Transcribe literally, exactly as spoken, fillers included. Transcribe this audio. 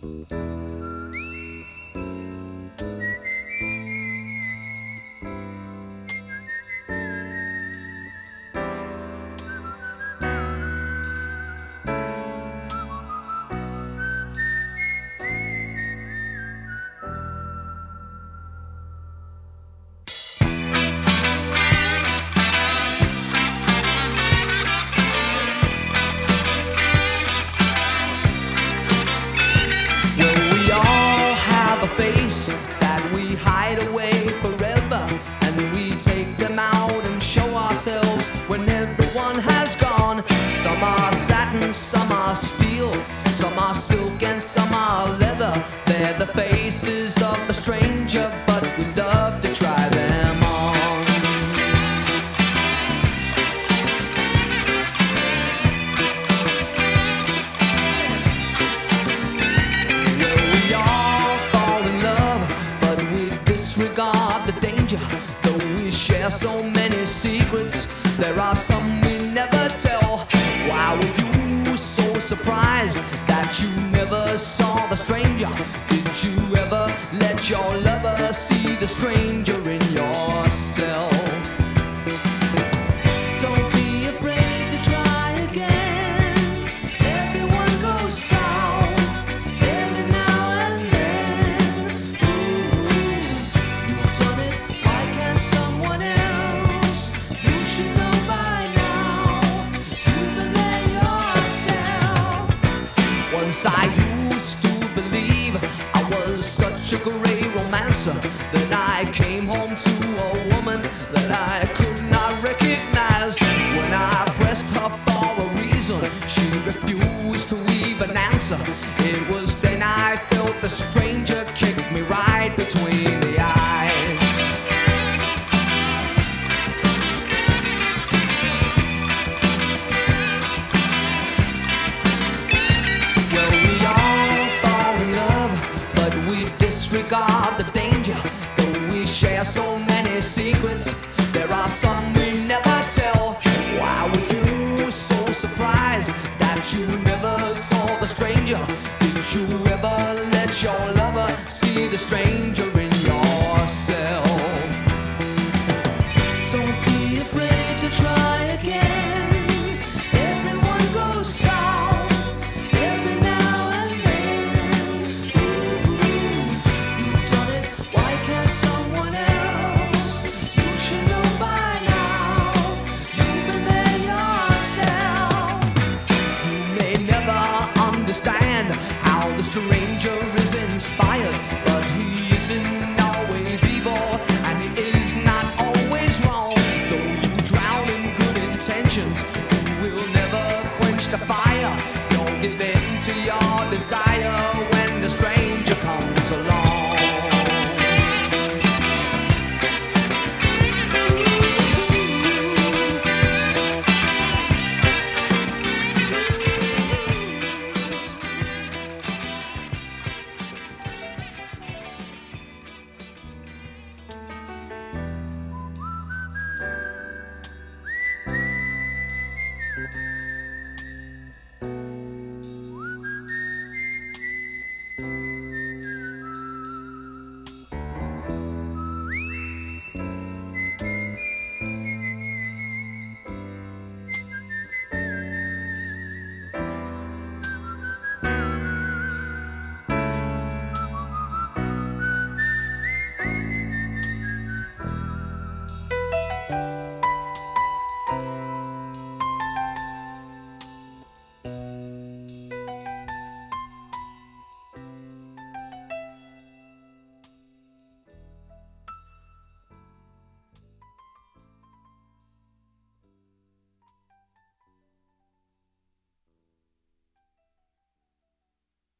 That we hide away forever, and we take them out and show ourselves when everyone has gone. Some are satin, some are steel, some are silk and some are leather. They're the faces of the stranger, but we love to try them on. We all fall in love, but we disregard the danger. Though we share so many secrets, there are some we never tell. Why were you so surprised that you never saw the stranger? Did you ever let your lover see the stranger